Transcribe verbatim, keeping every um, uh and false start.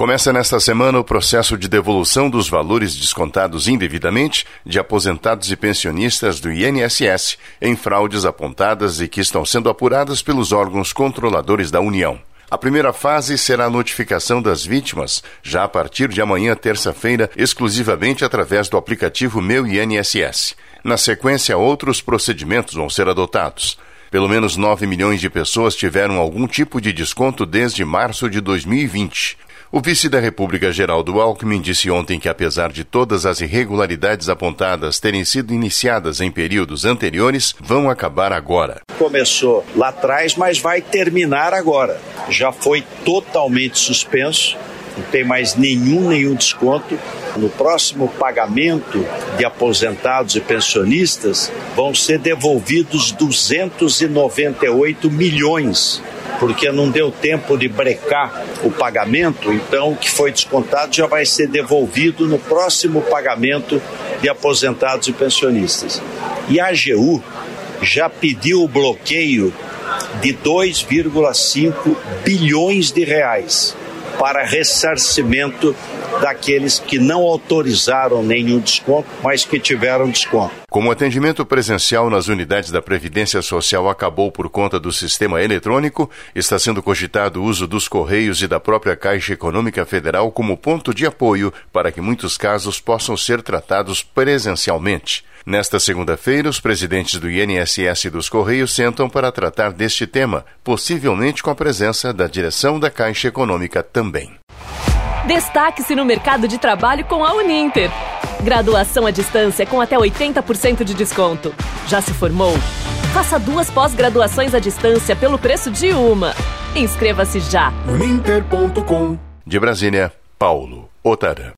Começa nesta semana o processo de devolução dos valores descontados indevidamente de aposentados e pensionistas do I N S S em fraudes apontadas e que estão sendo apuradas pelos órgãos controladores da União. A primeira fase será a notificação das vítimas, já a partir de amanhã, terça-feira, exclusivamente através do aplicativo Meu I N S S. Na sequência, outros procedimentos vão ser adotados. Pelo menos nove milhões de pessoas tiveram algum tipo de desconto desde março de dois mil e vinte. O vice da República, Geraldo Alckmin, disse ontem que, apesar de todas as irregularidades apontadas terem sido iniciadas em períodos anteriores, vão acabar agora. Começou lá atrás, mas vai terminar agora. Já foi totalmente suspenso, não tem mais nenhum, nenhum desconto. No próximo pagamento de aposentados e pensionistas, vão ser devolvidos duzentos e noventa e oito milhões. Porque não deu tempo de brecar o pagamento, então o que foi descontado já vai ser devolvido no próximo pagamento de aposentados e pensionistas. E a AGU já pediu o bloqueio de dois vírgula cinco bilhões de reais para ressarcimento daqueles que não autorizaram nenhum desconto, mas que tiveram desconto. Como o atendimento presencial nas unidades da Previdência Social acabou por conta do sistema eletrônico, está sendo cogitado o uso dos Correios e da própria Caixa Econômica Federal como ponto de apoio para que muitos casos possam ser tratados presencialmente. Nesta segunda-feira, os presidentes do I N S S e dos Correios sentam para tratar deste tema, possivelmente com a presença da direção da Caixa Econômica também. Destaque-se no mercado de trabalho com a Uninter. Graduação à distância com até oitenta por cento de desconto. Já se formou? Faça duas pós-graduações à distância pelo preço de uma. Inscreva-se já. uninter ponto com. De Brasília, Paulo Otara.